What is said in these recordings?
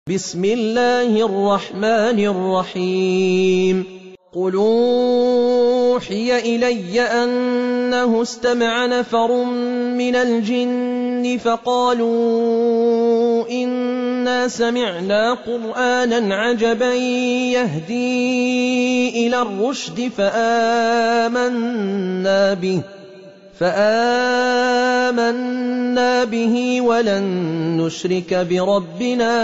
بسم الله الرحمن الرحيم قل أوحي إلي أنه استمع نفر من الجن فقالوا إنا سمعنا قرآنا عجبا يهدي إلى الرشد فآمنا به ولن نشرك بربنا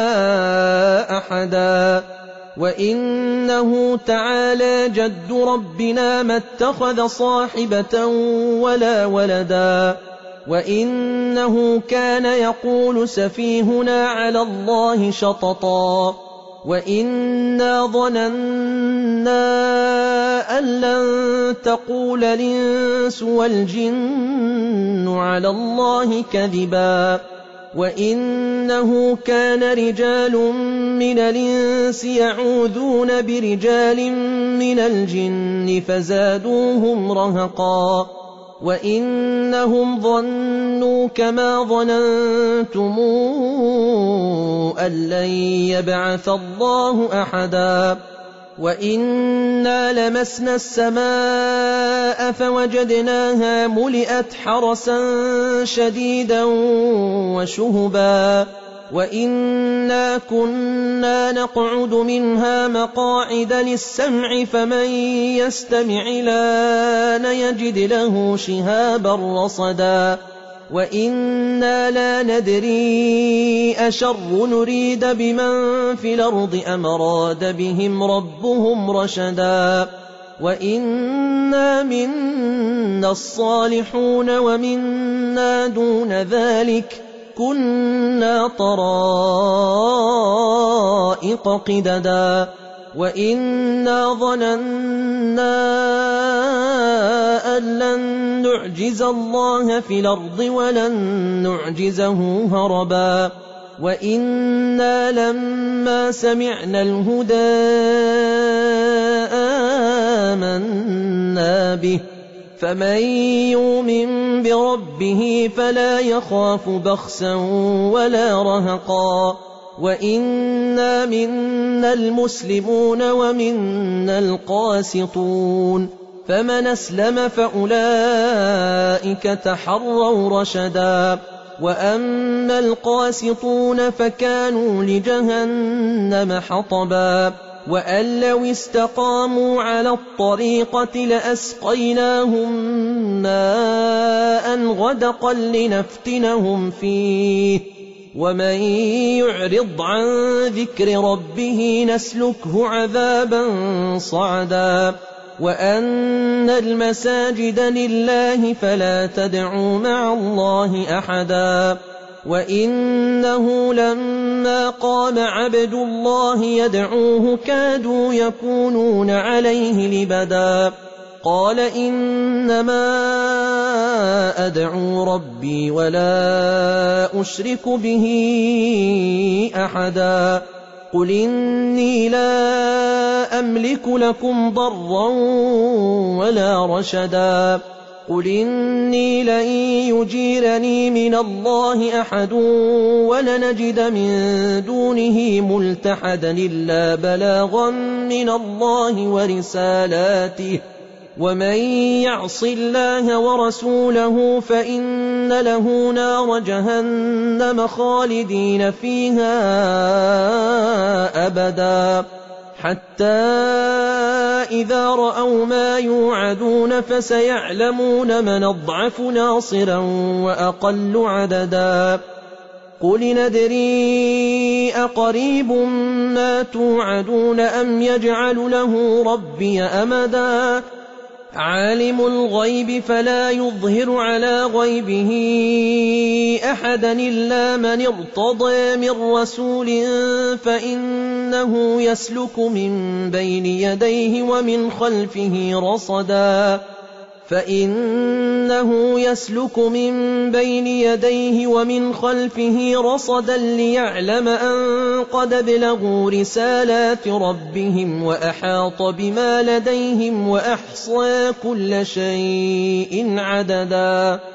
أحدا وإنه تعالى جد ربنا ما اتخذ صاحبة ولا ولدا وإنه كان يقول سفيهنا على الله شططا وإنا ظننا أن لن تقول الإنس والجن على الله كذبا وإنه كان رجال من الإنس يعوذون برجال من الجن فزادوهم رهقا وإنهم ظنوا كما ظننتم أن لن يبعث الله أحدا وإنا لمسنا السماء فوجدناها ملئت حرسا شديدا وشهبا وإنا كنا نقعد منها مقاعد للسمع فمن يستمع الآن يجد له شهابا رصدا وإنا لا ندري أشر نريد بمن في الأرض أم أراد بهم ربهم رشدا وإنا منا الصالحون ومنا دون ذلك كنا طرائق قددا وإنا ظننا أن لن نعجز الله في الأرض ولن نعجزه هربا وإنا لما سمعنا الهدى آمنا به فمن يؤمن بربه فلا يخاف بخسا ولا رهقا وإنا منا المسلمون ومنا القاسطون فمن أسلم فأولئك تحروا رشدا وأما القاسطون فكانوا لجهنم حطبا وأن لو استقاموا على الطريقة لأسقيناهم ماء غدقا لنفتنهم فيه ومن يعرض عن ذكر ربه نسلكه عذابا صعدا وأن المساجد لله فلا تدعوا مع الله أحدا وإنه لما قام عبد الله يدعوه كادوا يكونون عليه لبدا قال إنما أدعو ربي ولا أشرك به أحدا قل إني لا أملك لكم ضرا ولا رشدا قل إني لن يجيرني من الله أحد ولنجد من دونه ملتحدا إلا بلاغا من الله ورسالاته ومن يعص الله ورسوله فإن له نار جهنم خالدين فيها أبدا حتى إذا رأوا ما يوعدون فسيعلمون من أضعف ناصرا وأقل عددا قل ندري أقريب ما توعدون أم يجعل له ربي أمدا عالم الغيب فلا يظهر على غيبه أحدا إلا من ارتضى من رسول فإنه يسلك من بين يديه ومن خلفه رصدا ليعلم أن قد بلغوا رسالات ربهم وأحاط بما لديهم وأحصى كل شيء عددا